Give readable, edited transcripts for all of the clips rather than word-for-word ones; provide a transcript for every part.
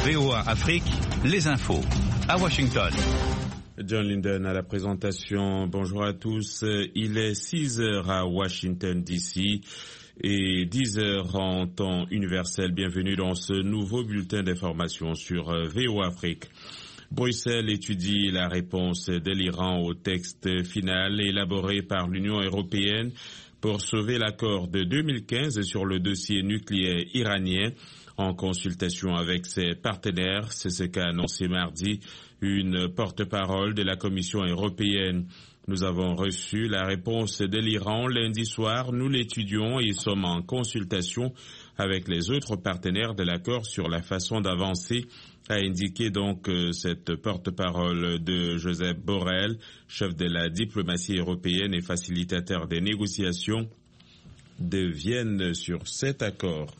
VOA Afrique, les infos. À Washington. John Linden à la présentation. Bonjour à tous. Il est 6h à Washington DC et 10h en temps universel. Bienvenue dans ce nouveau bulletin d'information sur VOA Afrique. Bruxelles étudie la réponse de l'Iran au texte final élaboré par l'Union européenne pour sauver l'accord de 2015 sur le dossier nucléaire iranien en consultation avec ses partenaires. C'est ce qu'a annoncé mardi une porte-parole de la Commission européenne. Nous avons reçu la réponse de l'Iran lundi soir. Nous l'étudions et sommes en consultation avec les autres partenaires de l'accord sur la façon d'avancer, a indiqué donc cette porte-parole de Joseph Borrell, chef de la diplomatie européenne et facilitateur des négociations de Vienne sur cet accord.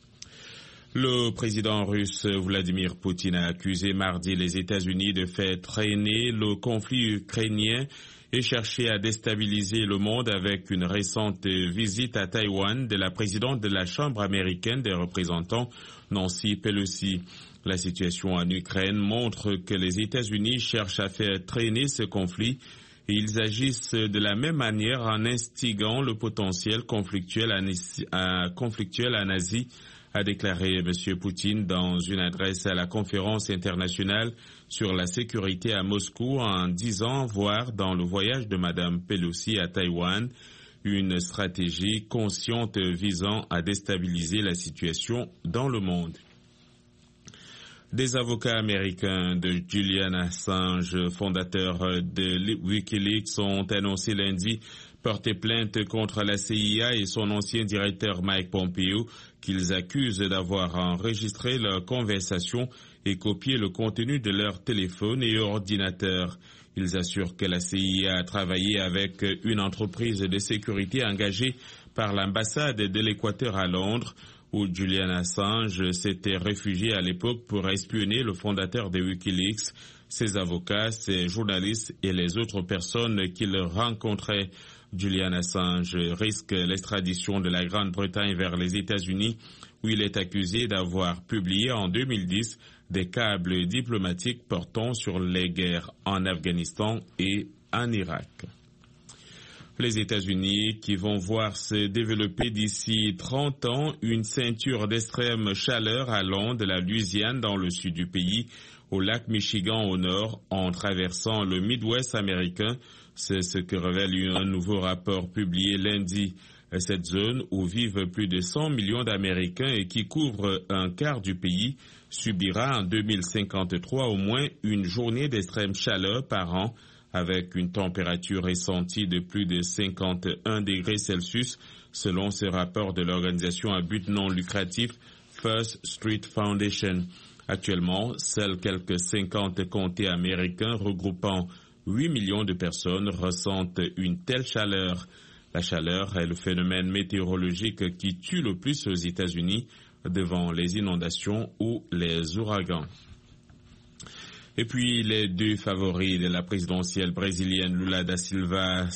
Le président russe Vladimir Poutine a accusé mardi les États-Unis de faire traîner le conflit ukrainien et chercher à déstabiliser le monde avec une récente visite à Taïwan de la présidente de la Chambre américaine des représentants, Nancy Pelosi. La situation en Ukraine montre que les États-Unis cherchent à faire traîner ce conflit et ils agissent de la même manière en instigant le potentiel conflictuel en Asie, a déclaré M. Poutine dans une adresse à la conférence internationale sur la sécurité à Moscou en disant voir dans le voyage de Mme Pelosi à Taïwan une stratégie consciente visant à déstabiliser la situation dans le monde. Des avocats américains de Julian Assange, fondateur de Wikileaks, ont annoncé lundi porter plainte contre la CIA et son ancien directeur Mike Pompeo, qu'ils accusent d'avoir enregistré leurs conversations et copié le contenu de leur téléphone et ordinateur. Ils assurent que la CIA a travaillé avec une entreprise de sécurité engagée par l'ambassade de l'Équateur à Londres, où Julian Assange s'était réfugié à l'époque pour espionner le fondateur de Wikileaks, ses avocats, ses journalistes et les autres personnes qu'il rencontrait. Julian Assange risque l'extradition de la Grande-Bretagne vers les États-Unis, où il est accusé d'avoir publié en 2010 des câbles diplomatiques portant sur les guerres en Afghanistan et en Irak. Les États-Unis qui vont voir se développer d'ici 30 ans une ceinture d'extrême chaleur allant de la Louisiane dans le sud du pays au lac Michigan au nord en traversant le Midwest américain. C'est ce que révèle un nouveau rapport publié lundi. Cette zone où vivent plus de 100 millions d'Américains et qui couvre un quart du pays subira en 2053 au moins une journée d'extrême chaleur par an, avec une température ressentie de plus de 51 degrés Celsius, selon ce rapport de l'organisation à but non lucratif First Street Foundation. Actuellement, seuls quelques 50 comtés américains regroupant 8 millions de personnes ressentent une telle chaleur. La chaleur est le phénomène météorologique qui tue le plus aux États-Unis devant les inondations ou les ouragans. Et puis, les deux favoris de la présidentielle brésilienne, Lula da Silva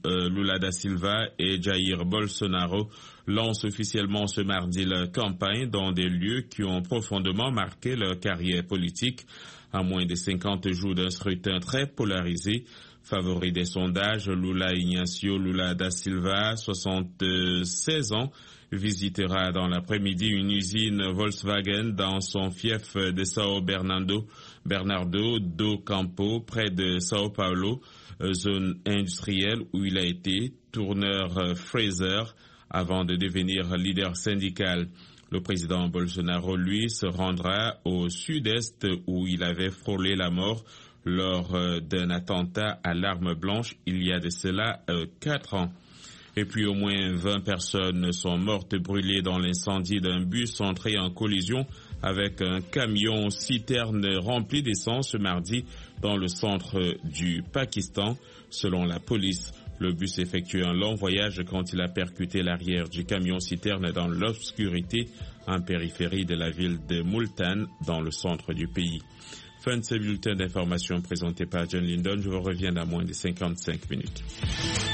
et Jair Bolsonaro, lancent officiellement ce mardi leur campagne dans des lieux qui ont profondément marqué leur carrière politique. À moins de 50 jours d'un scrutin très polarisé, favori des sondages, Lula Inácio Lula da Silva, 76 ans, visitera dans l'après-midi une usine Volkswagen dans son fief de São Bernardo do Campo, près de Sao Paulo, zone industrielle où il a été tourneur Fraser avant de devenir leader syndical. Le président Bolsonaro, lui, se rendra au sud-est où il avait frôlé la mort lors d'un attentat à l'arme blanche il y a de cela 4 ans. Et puis au moins 20 personnes sont mortes brûlées dans l'incendie d'un bus entré en collision avec un camion citerne rempli d'essence ce mardi dans le centre du Pakistan. Selon la police, le bus effectuait un long voyage quand il a percuté l'arrière du camion citerne dans l'obscurité en périphérie de la ville de Multan dans le centre du pays. Fin de ce bulletin d'information présenté par John Linden. Je vous reviens dans moins de 55 minutes.